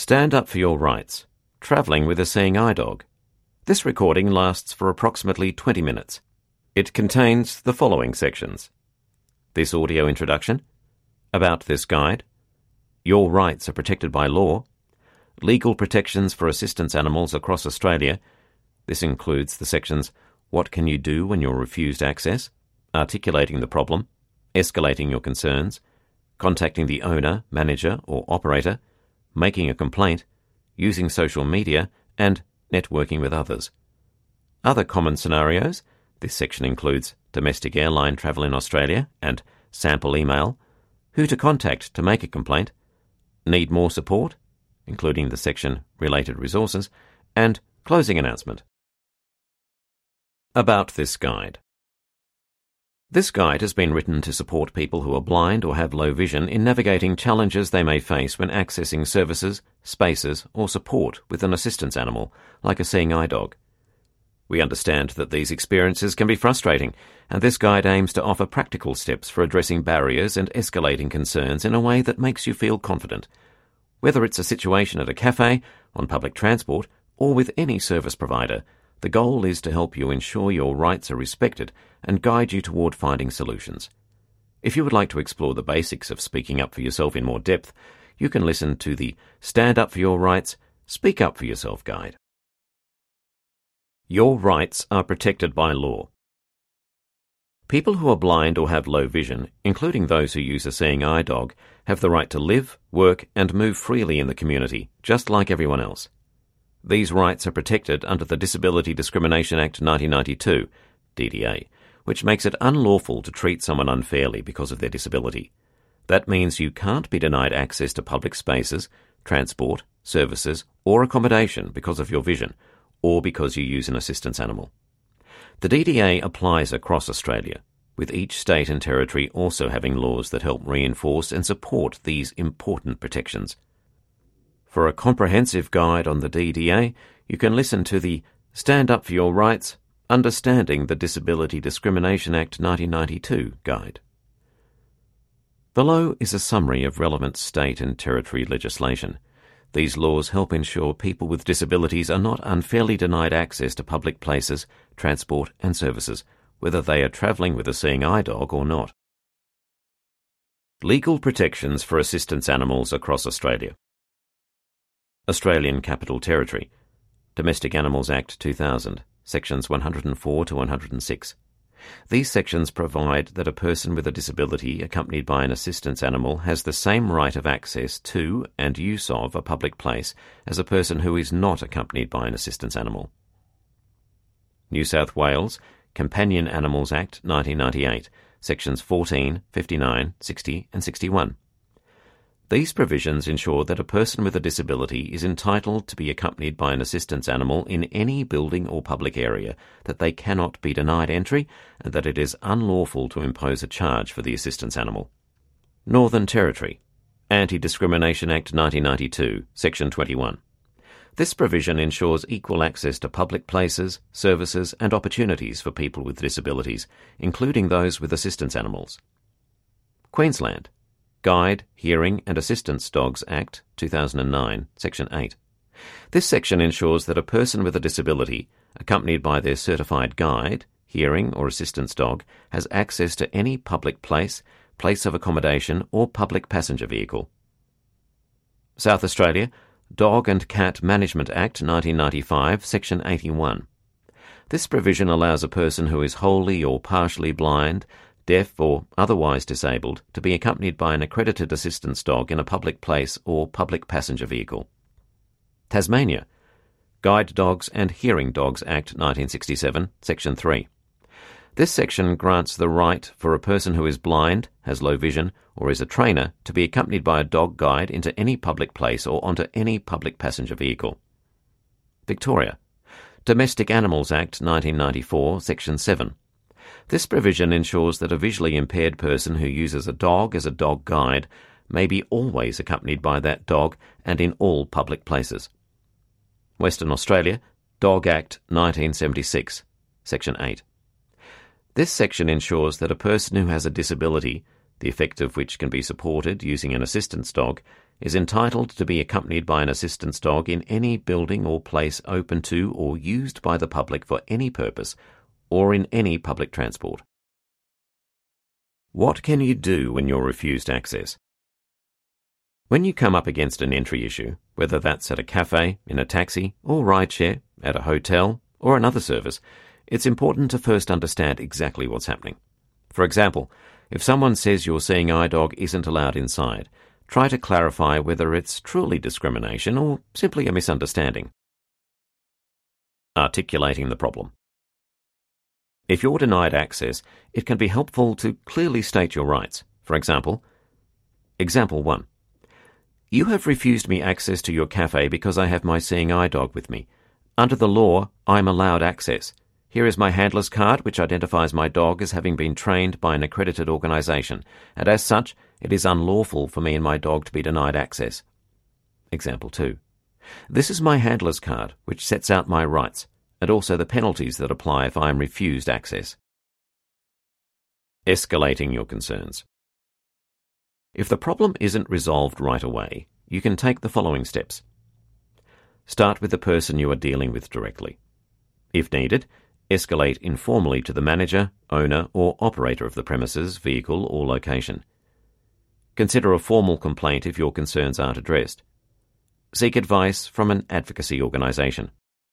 Stand up for your rights. Travelling with a seeing eye dog. This recording lasts for approximately 20 minutes. It contains the following sections: this audio introduction, about this guide, your rights are protected by law, legal protections for assistance animals across Australia. This includes the sections what can you do when you're refused access, articulating the problem, escalating your concerns, contacting the owner, manager or operator, making a complaint, using social media, and networking with others. Other common scenarios: this section includes domestic airline travel in Australia and sample email, who to contact to make a complaint, need more support, including the section related resources, and closing announcement. About this guide. This guide has been written to support people who are blind or have low vision in navigating challenges they may face when accessing services, spaces, or support with an assistance animal, like a seeing eye dog. We understand that these experiences can be frustrating, and this guide aims to offer practical steps for addressing barriers and escalating concerns in a way that makes you feel confident. Whether it's a situation at a cafe, on public transport, or with any service provider, the goal is to help you ensure your rights are respected and guide you toward finding solutions. If you would like to explore the basics of speaking up for yourself in more depth, you can listen to the Stand Up for Your Rights, Speak Up for Yourself guide. Your rights are protected by law. People who are blind or have low vision, including those who use a seeing eye dog, have the right to live, work, and move freely in the community, just like everyone else. These rights are protected under the Disability Discrimination Act 1992, DDA, which makes it unlawful to treat someone unfairly because of their disability. That means you can't be denied access to public spaces, transport, services, or accommodation because of your vision, or because you use an assistance animal. The DDA applies across Australia, with each state and territory also having laws that help reinforce and support these important protections. For a comprehensive guide on the DDA, you can listen to the Stand Up for Your Rights, Understanding the Disability Discrimination Act 1992 guide. Below is a summary of relevant state and territory legislation. These laws help ensure people with disabilities are not unfairly denied access to public places, transport and services, whether they are travelling with a seeing eye dog or not. Legal protections for assistance animals across Australia. Australian Capital Territory, Domestic Animals Act 2000, Sections 104 to 106. These sections provide that a person with a disability accompanied by an assistance animal has the same right of access to and use of a public place as a person who is not accompanied by an assistance animal. New South Wales Companion Animals Act 1998, Sections 14, 59, 60 and 61. These provisions ensure that a person with a disability is entitled to be accompanied by an assistance animal in any building or public area, that they cannot be denied entry, and that it is unlawful to impose a charge for the assistance animal. Northern Territory Anti-Discrimination Act 1992, Section 21. This provision ensures equal access to public places, services and opportunities for people with disabilities, including those with assistance animals. Queensland Guide, Hearing and Assistance Dogs Act 2009, Section 8. This section ensures that a person with a disability, accompanied by their certified guide, hearing or assistance dog, has access to any public place, place of accommodation or public passenger vehicle. South Australia Dog and Cat Management Act 1995, Section 81. This provision allows a person who is wholly or partially blind, deaf or otherwise disabled to be accompanied by an accredited assistance dog in a public place or public passenger vehicle. Tasmania Guide Dogs and Hearing Dogs Act 1967, Section 3. This section grants the right for a person who is blind, has low vision, or is a trainer to be accompanied by a dog guide into any public place or onto any public passenger vehicle. Victoria Domestic Animals Act 1994, Section 7. This provision ensures that a visually impaired person who uses a dog as a dog guide may be always accompanied by that dog and in all public places. Western Australia Dog Act 1976, Section 8. This section ensures that a person who has a disability, the effect of which can be supported using an assistance dog, is entitled to be accompanied by an assistance dog in any building or place open to or used by the public for any purpose, or in any public transport. What can you do when you're refused access? When you come up against an entry issue, whether that's at a cafe, in a taxi, or rideshare, at a hotel, or another service, it's important to first understand exactly what's happening. For example, if someone says your seeing eye dog isn't allowed inside, try to clarify whether it's truly discrimination or simply a misunderstanding. Articulating the problem. If you're denied access, it can be helpful to clearly state your rights. For example, Example 1. You have refused me access to your cafe because I have my seeing eye dog with me. Under the law, I am allowed access. Here is my handler's card, which identifies my dog as having been trained by an accredited organisation, and as such, it is unlawful for me and my dog to be denied access. Example 2. This is my handler's card, which sets out my rights, and also the penalties that apply if I am refused access. Escalating your concerns. If the problem isn't resolved right away, you can take the following steps. Start with the person you are dealing with directly. If needed, escalate informally to the manager, owner, or operator of the premises, vehicle, or location. Consider a formal complaint if your concerns aren't addressed. Seek advice from an advocacy organisation.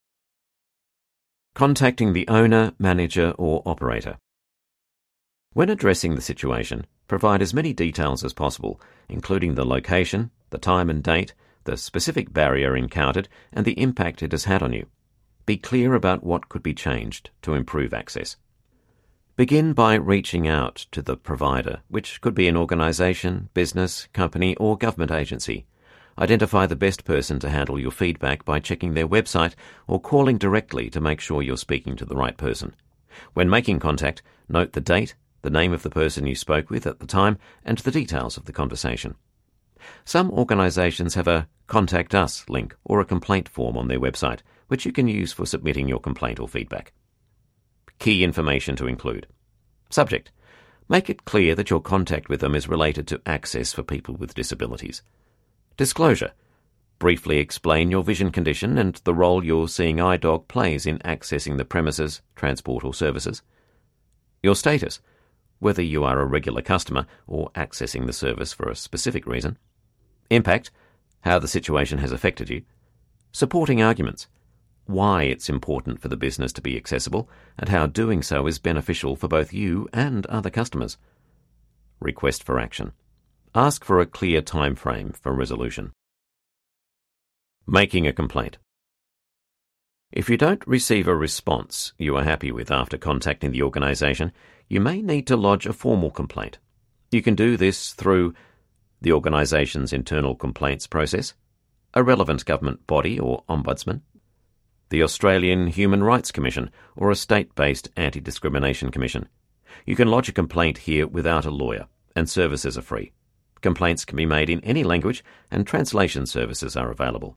Contacting the owner, manager, or operator. When addressing the situation, provide as many details as possible, including the location, the time and date, the specific barrier encountered, and the impact it has had on you. Be clear about what could be changed to improve access. Begin by reaching out to the provider, which could be an organisation, business, company, or government agency. Identify the best person to handle your feedback by checking their website or calling directly to make sure you're speaking to the right person. When making contact, note the date, the name of the person you spoke with at the time, and the details of the conversation. Some organisations have a Contact Us link or a complaint form on their website, which you can use for submitting your complaint or feedback. Key information to include. Subject. Make it clear that your contact with them is related to access for people with disabilities. Disclosure. Briefly explain your vision condition and the role your seeing eye dog plays in accessing the premises, transport or services. Your status. Whether you are a regular customer or accessing the service for a specific reason. Impact. How the situation has affected you. Supporting arguments. Why it's important for the business to be accessible and how doing so is beneficial for both you and other customers. Request for action. Ask for a clear time frame for resolution. Making a complaint. If you don't receive a response you are happy with after contacting the organisation, you may need to lodge a formal complaint. You can do this through the organisation's internal complaints process, a relevant government body or ombudsman, the Australian Human Rights Commission, or a state-based anti-discrimination commission. You can lodge a complaint here without a lawyer, and services are free. Complaints can be made in any language, and translation services are available.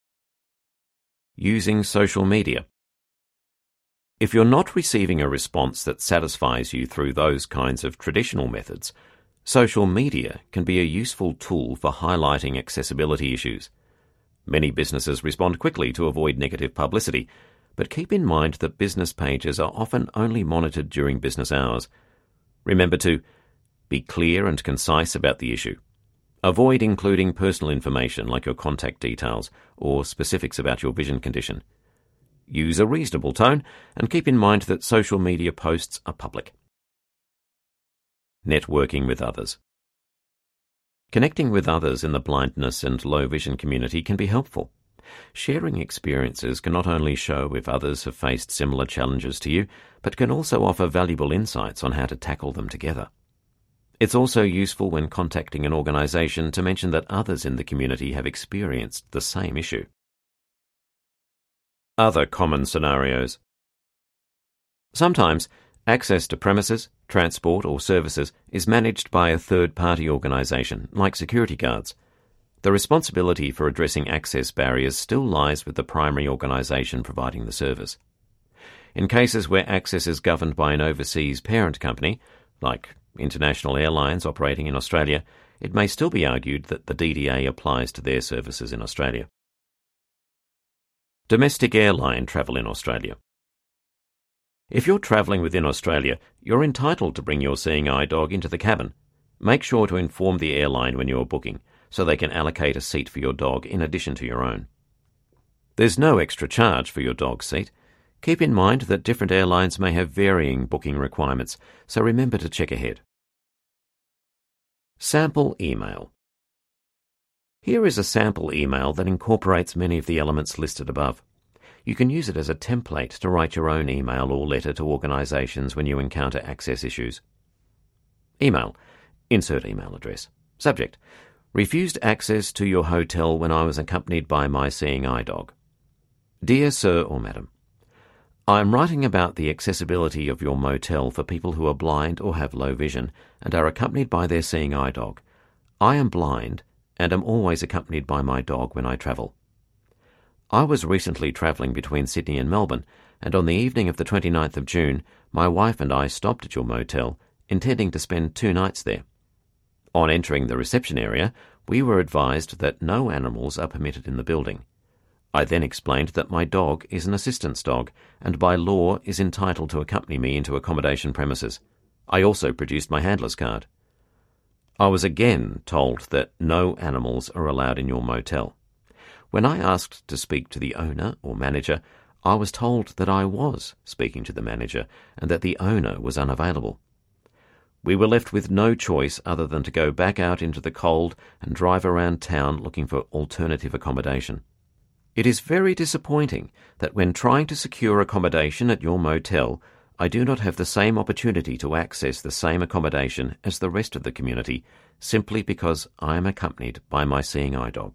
Using social media. If you're not receiving a response that satisfies you through those kinds of traditional methods, social media can be a useful tool for highlighting accessibility issues. Many businesses respond quickly to avoid negative publicity, but keep in mind that business pages are often only monitored during business hours. Remember to be clear and concise about the issue. Avoid including personal information like your contact details or specifics about your vision condition. Use a reasonable tone and keep in mind that social media posts are public. Networking with others. Connecting with others in the blindness and low vision community can be helpful. Sharing experiences can not only show if others have faced similar challenges to you, but can also offer valuable insights on how to tackle them together. It's also useful when contacting an organisation to mention that others in the community have experienced the same issue. Other common scenarios. Sometimes, access to premises, transport or services is managed by a third-party organisation, like security guards. The responsibility for addressing access barriers still lies with the primary organisation providing the service. In cases where access is governed by an overseas parent company, like international airlines operating in Australia, it may still be argued that the DDA applies to their services in Australia. Domestic airline travel in Australia. If you're travelling within Australia, you're entitled to bring your seeing eye dog into the cabin. Make sure to inform the airline when you're booking, so they can allocate a seat for your dog in addition to your own. There's no extra charge for your dog's seat. Keep in mind that different airlines may have varying booking requirements, so remember to check ahead. Sample email. Here is a sample email that incorporates many of the elements listed above. You can use it as a template to write your own email or letter to organisations when you encounter access issues. Email. Insert email address. Subject. Refused access to your hotel when I was accompanied by my seeing eye dog. Dear Sir or Madam, I am writing about the accessibility of your motel for people who are blind or have low vision and are accompanied by their seeing eye dog. I am blind and am always accompanied by my dog when I travel. I was recently travelling between Sydney and Melbourne, and on the evening of the 29th of June, my wife and I stopped at your motel, intending to spend 2 nights there. On entering the reception area, we were advised that no animals are permitted in the building. I then explained that my dog is an assistance dog, and by law is entitled to accompany me into accommodation premises. I also produced my handler's card. I was again told that no animals are allowed in your motel. When I asked to speak to the owner or manager, I was told that I was speaking to the manager and that the owner was unavailable. We were left with no choice other than to go back out into the cold and drive around town looking for alternative accommodation. It is very disappointing that when trying to secure accommodation at your motel, I do not have the same opportunity to access the same accommodation as the rest of the community simply because I am accompanied by my seeing eye dog.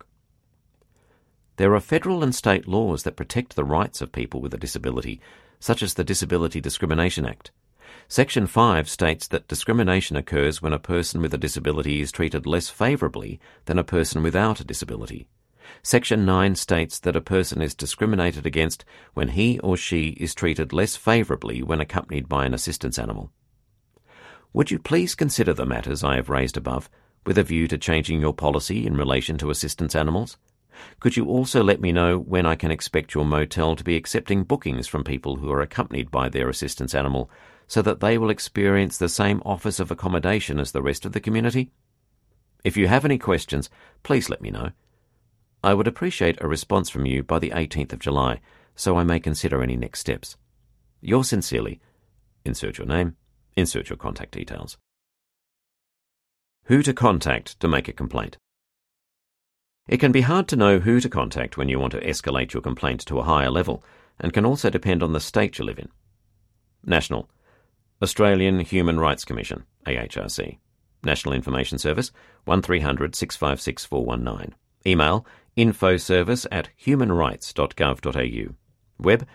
There are federal and state laws that protect the rights of people with a disability, such as the Disability Discrimination Act. Section 5 states that discrimination occurs when a person with a disability is treated less favourably than a person without a disability. Section 9 states that a person is discriminated against when he or she is treated less favourably when accompanied by an assistance animal. Would you please consider the matters I have raised above with a view to changing your policy in relation to assistance animals? Could you also let me know when I can expect your motel to be accepting bookings from people who are accompanied by their assistance animal so that they will experience the same offers of accommodation as the rest of the community? If you have any questions, please let me know. I would appreciate a response from you by the 18th of July so I may consider any next steps. Yours sincerely. Insert your name. Insert your contact details. Who to contact to make a complaint. It can be hard to know who to contact when you want to escalate your complaint to a higher level, and can also depend on the state you live in. National. Australian Human Rights Commission, AHRC. National Information Service, 1300 656 419. Email, infoservice@humanrights.gov.au. Web,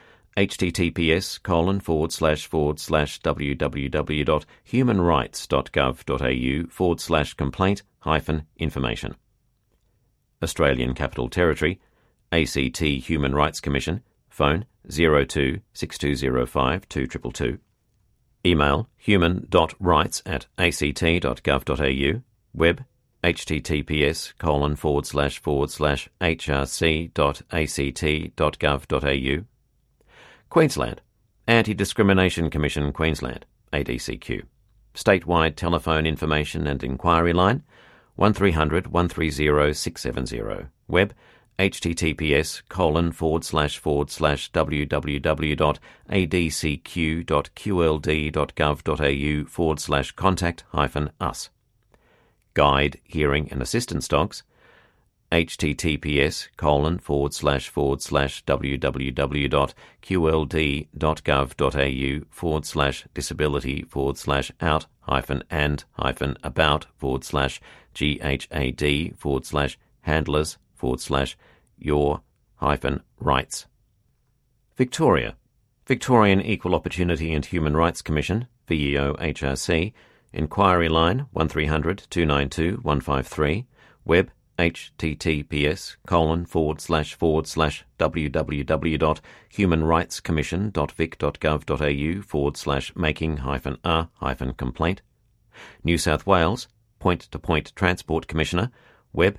https://www.humanrights.gov.au/complaint-information. Australian Capital Territory, ACT Human Rights Commission, phone 02 6205 2222. Email human.rights@act.gov.au. Web https://hrc.act.gov.au. Queensland, Anti-Discrimination Commission Queensland, ADCQ. Statewide telephone information and inquiry line 1300 130 670. Web https://www.adcq.qld.gov.au/contact-us. Guide, Hearing and Assistance Dogs, https://www.qld.gov.au/disability/out-about/ghat-about/your-rights. Victoria, Victorian Equal Opportunity and Human Rights Commission, VEO-HRC, inquiry line 1300 292 153, web https://www.humanrightscommission.vic.gov.au/making-a-complaint, New South Wales, Point-to-Point Transport Commissioner, web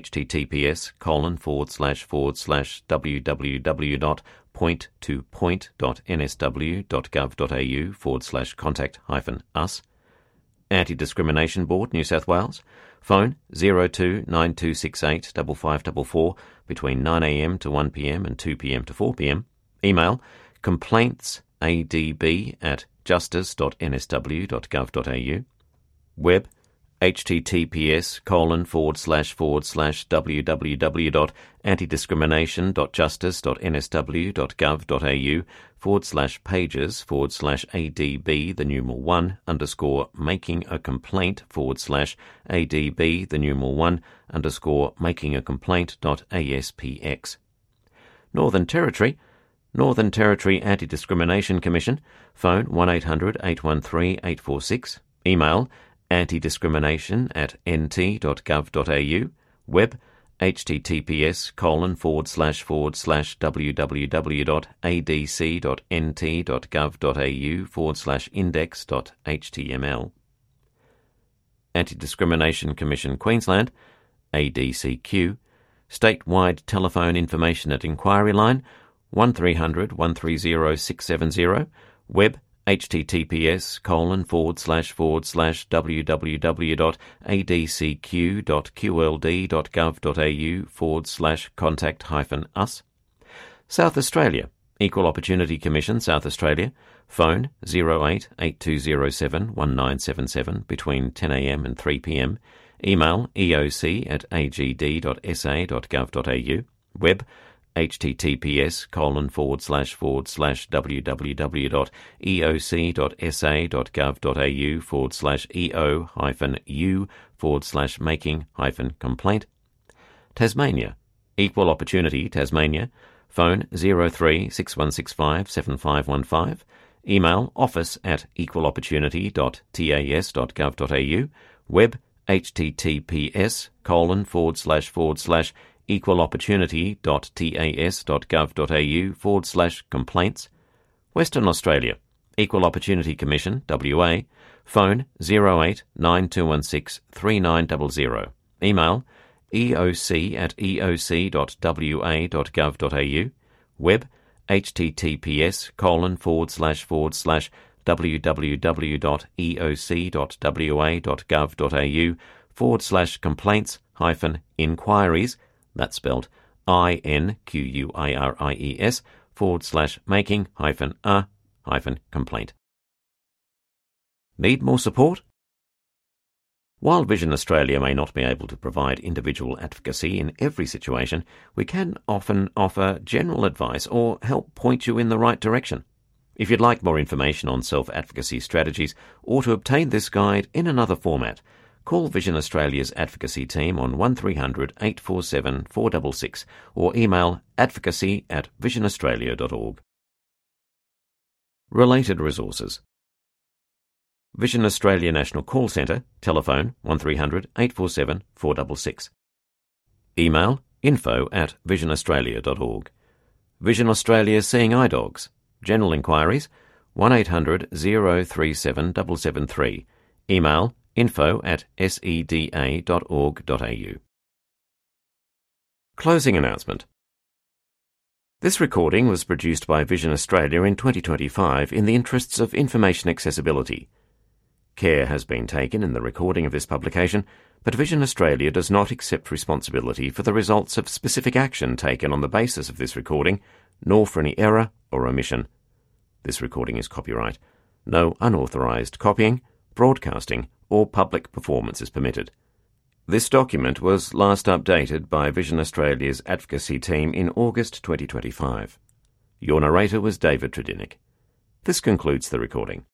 https://www.point2point.nsw.gov.au/contact-us. Anti-Discrimination Board, New South Wales, phone 02 9268 5544 between 9am to 1pm and 2pm to 4pm. Email complaintsadb@justice.nsw.gov.au. Web https://pages/www.anti-discrimination.justice.nsw.gov.au/ADB, Northern Territory, Northern Territory Anti-Discrimination Commission, phone 1800-813-846. Email antidiscrimination@nt.gov.au. Web https://www.adc.nt.gov.au/index.html. Anti-Discrimination Commission Queensland, ADCQ, statewide telephone information and inquiry line 1300 130 670. Web https://www.adcq.qld.gov.au/contact-us. South Australia, Equal Opportunity Commission, South Australia, phone 08 8207 1977 between 10am and 3pm. Email eoc@agd.sa.gov.au. Web https://www.eoc.sa.gov.au/eo-u/making-complaint. Tasmania, Equal Opportunity Tasmania, phone 03 6165 7515. Email office@equalopportunity.tas.gov.au. Web https://equalopportunity.tas.gov.au/complaints. Western Australia, Equal Opportunity Commission, WA, phone 08 9216 3900. Email eoc@eoc.wa.gov.au. Web https://www.eoc.wa.gov.au/complaints-inquiries, that's spelled inquiries/making-a-complaint. Need more support? While Vision Australia may not be able to provide individual advocacy in every situation, we can often offer general advice or help point you in the right direction. If you'd like more information on self-advocacy strategies or to obtain this guide in another format, call Vision Australia's advocacy team on 1300 847 466 or email advocacy@visionaustralia.org. Related resources. Vision Australia National Call Centre, telephone 1300 847 466. Email info@visionaustralia.org. Vision Australia Seeing Eye Dogs, general inquiries 1800 037 773. Email info@seda.org.au. Closing announcement. This recording was produced by Vision Australia in 2025 in the interests of information accessibility. Care has been taken in the recording of this publication, but Vision Australia does not accept responsibility for the results of specific action taken on the basis of this recording, nor for any error or omission. This recording is copyright. No unauthorised copying, broadcasting, or public performance is permitted. This document was last updated by Vision Australia's advocacy team in August 2025. Your narrator was David Tredinnick. This concludes the recording.